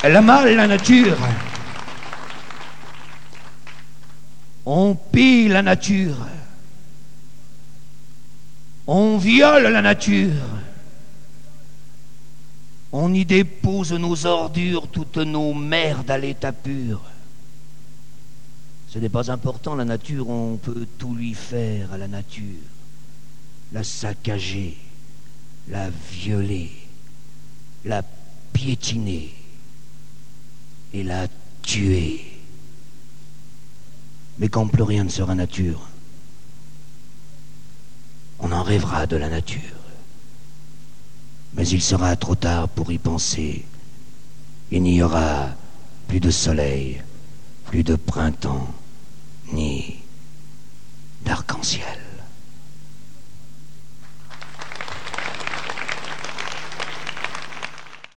Elle a mal, la nature. On pille la nature. On viole la nature. On y dépose nos ordures, toutes nos merdes à l'état pur. Ce n'est pas important, la nature, on peut tout lui faire à la nature. La saccager, la violer, la piétiner et la tuer. Mais quand plus rien ne sera nature, on en rêvera de la nature. Mais il sera trop tard pour y penser. Il n'y aura plus de soleil, plus de printemps, ni d'arc-en-ciel.